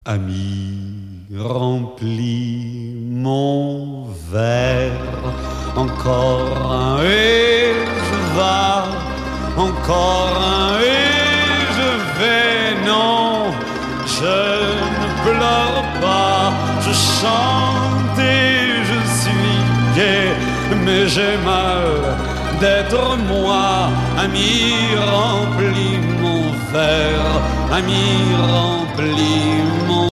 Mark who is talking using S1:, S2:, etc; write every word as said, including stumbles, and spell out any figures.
S1: Ami, remplis mon verre, encore un et je vas, encore un et je vais, non, je ne pleure pas, je chante et je suis gai, mais j'ai mal d'être moi. Ami, remplis mon verre, ami, remplis mon